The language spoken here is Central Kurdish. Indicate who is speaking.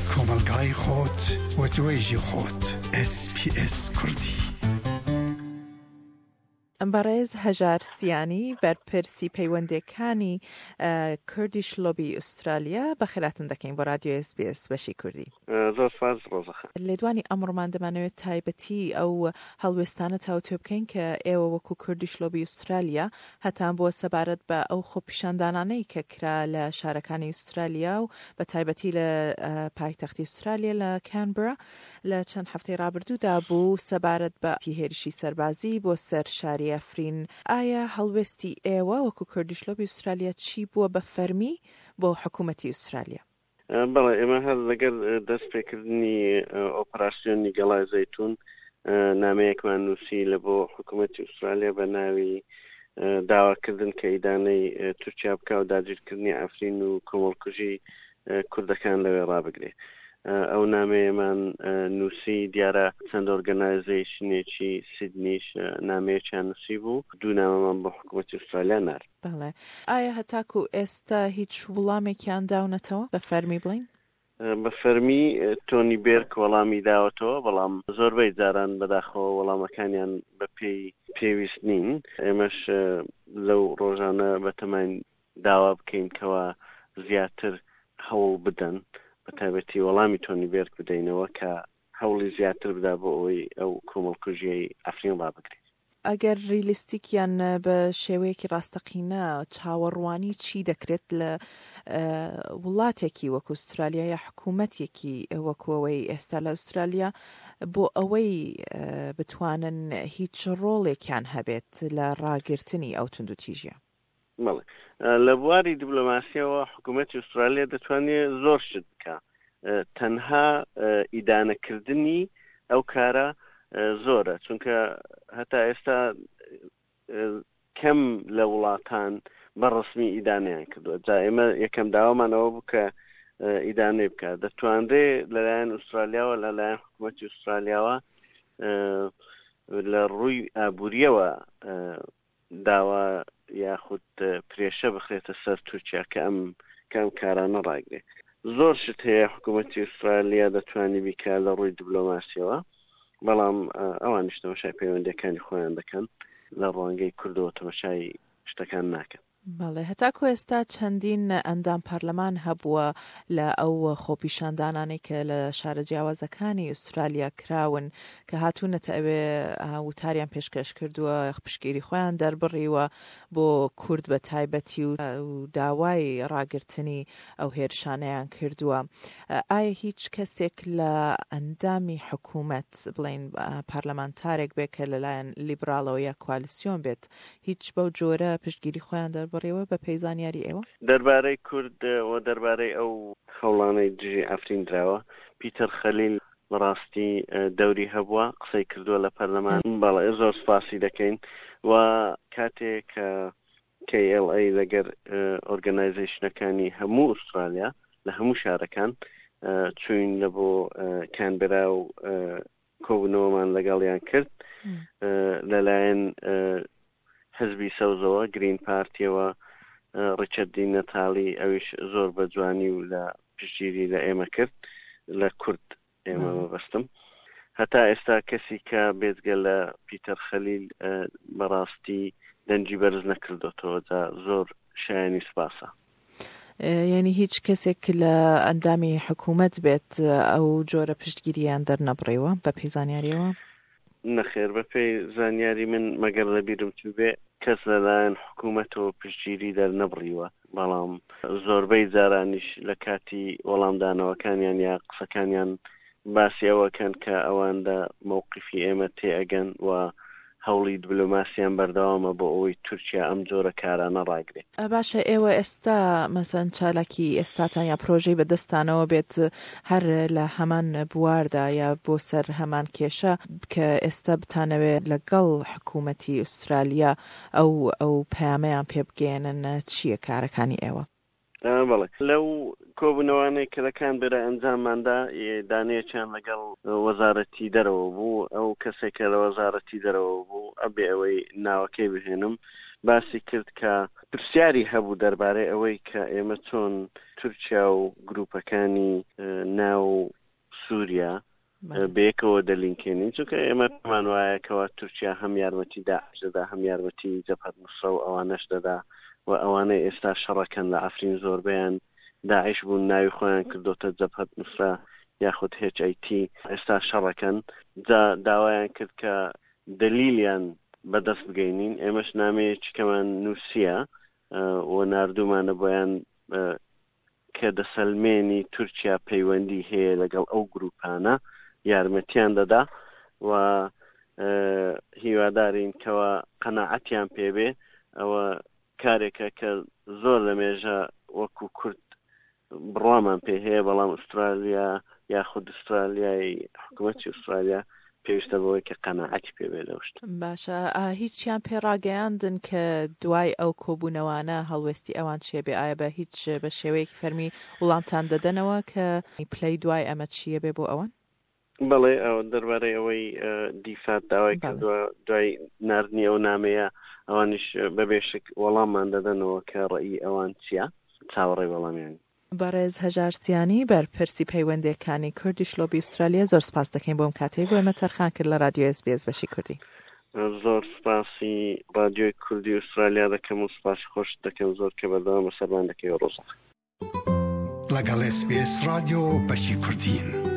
Speaker 1: کۆمەلگای خۆت و توێژی خۆت. SPS کوردی.
Speaker 2: بەڕێز هەژار سیانی بەرپرسی پەیوەندیەکانی کوردیش لۆبی ئوسترالیا بەخێراتن دەکەین بۆ رادیۆ SBS بەشی کوردی.
Speaker 3: زۆر سپاس ڕۆژەخە.
Speaker 2: لێدوانی ئەمڕۆمان دەمانەوێت تایبەتی ئەو هەڵوێستانە تاوتوێ بکەین کە ئێوە وەکو کوردیش لۆبی ئوسترالیا هەتان بۆ سەبارەت بە ئەو خۆپیشاندانانەی کە کرا لە شارەکانی ئوسترالیا و بە تایبەتی لە پایتەختی ئوسترالیا لە کانبرا لە چەند هەفتەی ڕابردوودا بوو سەبارەت بە هێرشی سەربازی بۆ سەر شاری ئەفرین. ئایا هەڵوێستی ئێوە وەکو کوردیش لۆبی ئوسترالیا چی بووە بە فەرمی بۆ حکوومەتی ئوسترالیا؟
Speaker 3: بەڵێ ئێمە هەر لەگەر دەست پێکردنی ئۆپراسیۆنی گەڵای زەیتون نامەیەکمان نووسی لە بۆ حکوومەتی ئوسترالیا بە ناوی داواکردن کە ئیدانەی تورکیا بکە و داگیرکردنی ئەفرین و کۆمەڵکوژی کوردەکان لەوێ ڕابگرێ. ئەو نامەیەمان نووسی دیارە چەند ئۆرگەنایزیشنێکی سیدنیش نامەیەکیان نووسی بوو، دوو نامەمان بۆ حکوومەتی ئوسترالیا نار.
Speaker 2: بەڵێ ئایا هەتاکو ئێستا هیچ وڵامێکیان داونەتەوە بە فەرمی بڵین؟
Speaker 3: بە فەرمی تۆنی بێرک وەڵامی داوەتەوە، بەڵام زۆربەی جاران بەداخەوە وەڵامەکانیان بە پێویست نین. ئێمەش لەو ڕۆژانە بەتەمەین داوا بکەین کەوا زیاتر هەوڵ بدەن بە تایبەتی وەڵامی تۆنی بێرک بدەینەوە کە هەوڵی زیاتر بدا بۆ ئەوەی ئەو کۆمەڵکوژیەی ئەفرین ڕابگرێت.
Speaker 2: ئەگەر ریلیستیکیان بە شێوەیەکی ڕاستەقینە چاوەڕوانی چی دەکرێت لە وڵاتێکی وەکو ئوسترالیا یا حکوومەتێکی وەکوەوەی ئێستا لە ئوسترالیا بۆ ئەوەی بتوانن هیچ ڕۆڵێکیان هەبێت لە ڕاگررتنی ئەو تونند و تیژە؟
Speaker 3: بەڵێ لە بواری دیبلۆماسیەوە حکوومەتی ئوسترالیا دەتوانێت زۆر شت بکە. تەنها ئیدانەکردنی ئەو کارە زۆرە، چونکە هەتا ئێستا کەم لە وڵاتان بەڕسمی ئیدانیان کردووە. جا ئێمە یەکەم داوامانەوە بوو کە ئیدانەی بکات. دەتوانرێت لەلایەن ئوسترالیاوە لەلایەن حکوومەتی ئوسترالیاوە لە ڕووی ئابووریەوە داوا یاخود پرێشە بخرێتە سەر تورکیا کە ئەم کارانە ڕاگرێت. زۆر شت هەیە حکوومەتی ئوسترالیا دەتوانی بیکا لە ڕووی دیبلۆماسیەوە، بەڵام ئەوانیش تەماشای پەیوەندیەکانی خۆیان دەکەن، لە ڕوانگەی کوردەوە تەماشای شتەکان ناکەن.
Speaker 2: بەڵێ هەتاکو ئێستا چەندین ئەندام پەرلەمان هەبووە لە ئەو خۆپیشاندانانەی کە لە شارە جیاوازەکانی ئوسترالیا کراون کە هاتوونەتە ئەوێ وتاریان پێشکەش کردووە پشگیری خۆیان دەربڕیوە بۆ کورد بە تایبەتی و داوای ڕاگررتنی ئەو هێرشانەیان کردووە. ئایا هیچ کەسێک لە ئەندامی حکوومەت بڵین پارلەمانتارێک بێت کە لەلایەن لیبراڵەوە یا کوالیسیۆن بێت هیچ بەو جۆرە پشگیری خۆیان بڕێوە بە پەیزانیاری ئێوە؟ دەربارەی
Speaker 3: کورد و دەربارەی ئەو هەوڵانەی دژی ئەفرین درراوە، پیتەر خەلیل بەڕاستی دەوری هەبووە قسەی کردووە لە پەرلەمان. بەڵێ زۆر سپاسی دەکەین و کاتێک کە KLA لەگەر ئۆرگەنایزیشنەکانی هەموو ئوسترالیا لە هەموو شارەکان چوین لە بۆ کانبرا و کۆبوونەوەمان لەگەڵیان کرد لەلایەن حزبی سەوزەوە گرین پارتیەوە ڕیچەردی نەتاڵی ئەویش زۆر بە جوانی و لە پشتگیری لە ئێمە کرد لە کورد ئێمە بەستم. هەتا ئێستا کەسی کە بێجگە لە پیتەر خەلیل بەڕاستی دەنجی بەرز نەکردوێتەوە، جا زۆر شایانی سپاسە.
Speaker 2: یعنی هیچ کەسێک لە ئەندامی حکوومەت بێت ئەو جۆرە پشتگیریان دەرنەبڕێەوە بە پێیزانیاریەوە؟
Speaker 3: نەخێر بە پێی زانیاری من مەگەر لە بیرم تو بێ کەس لەلایەن حکوومەتەوە پشتگیری دەرنەبڕیوە، بەڵام زۆربەی جارانیش لە کاتی وەڵامدانەوەکانیان یا قسەکانیان باسی ئەوەکەن کە ئەوان لە مووقیفی ئێمە تێئەگەن و هەوڵی دیبلۆماسیان بەردەوامە بۆ ئەوەی تورکیا ئەم جۆرە کارانە ڕاگرێت.
Speaker 2: باشە ئێوە ئێستا مەسەن چالاکی ئێستاتان یا پرۆژەی بەدەستانەوە بێت هەر لە هەمان بواردا یا بۆ سەر هەمان کێشە کە ئێستا بتانەوێت لەگەڵ حکوومەتی ئوسترالیا ئەو پەیامەیان پێ بگێنن چییە کارەکانی ئێوە؟
Speaker 3: بەڵێ لەو کۆبوونەوانەی کە لە کانبرا ئەنجامماندا دانەیەکیان لەگەڵ وەزارەتی دەرەوە بوو. ئەو کەسێکە لە وەزارەتی دەرەوە بوو ئەبێ ئەوەی ناوەکەی بهێنم باسی کرد کە پرسیاری هەبوو دەربارەی ئەوەی کە ئێمە چۆن تورکیا و گروپەکانی ناو سووریا بەیەکەوە دەلینکێنین، چونکە ئێمە پێمان وایەکەوە تورکیا هەم یارمەتی داعش دەدا هەم یارمەتی جەبهەت نوسرە و ئەوانەش دەدا و ئەوانەی ئێستا شەڕەکەن لە ئەفرین زۆربیان داعش بوون، ناوی خۆیان کردوتە جەبهەت نوسرە یاخود HIT، ئێستا شەڕەکەن. داوایان کرد کە دلیلیان بەدەست بگەینین. ئێمەش نامەیەکی کەمان نووسیە و ناردومانە بۆیان کە دەسەلمێنی تورکیا پەیوەندی هەیە لەگەڵ ئەو گروپانە، یارمەتیان دەدا و هیوادارین کەوە قەناعەتیان پێبێ. ئەوە کارێکە کە زۆر لە مێژە وەکو کورد بڕوامان پێ هەیە، بەڵام ئوسترالیا یاخود ئوسترالیای حکوومەتی ئوسترالیا پێویستە بەوەی کە قەناعەتی پێبێ لەوشت.
Speaker 2: باشە، هیچیان پێڕاگەیاندن کە دوای ئەو کۆبوونەوانە هەڵوێستی ئەوان چیە بێ؟ ئایا بە هیچ بە شێوەیەکی فەرمی وڵامتان دەدەنەوە کە پلەی دوای ئەمە چیە بێ بۆ ئەوان؟
Speaker 3: بەڵێ، ئەو دەربارەی ئەوەی دیفات داوای کردووە دوای ناردنی ئەو نامەیە، ئەوانش بەبێشک وەڵاممان دەدەنەوە کە ڕەئی ئەوان چییە، چاوەڕێی وەڵامیان.
Speaker 2: بەڕێز هەژارسیانی بەرپرسی پەیوەندیەکانی کوردیش لۆبی ئوسترالیا، زۆر سپاس دەکەین بۆم کاتەی بۆ ئێمە تەرخان کرد لە رادیۆ SBS بەشی کوردی.
Speaker 3: زۆر سپاسی رادیۆی کوردی ئوسترالیا دەکەم و سپاسی خۆش دەکەم زۆر کە بەردەوام بەسەرمان دەکەی ڕۆژە
Speaker 1: لەگەڵ SBS رادیۆ بەشی کوردین.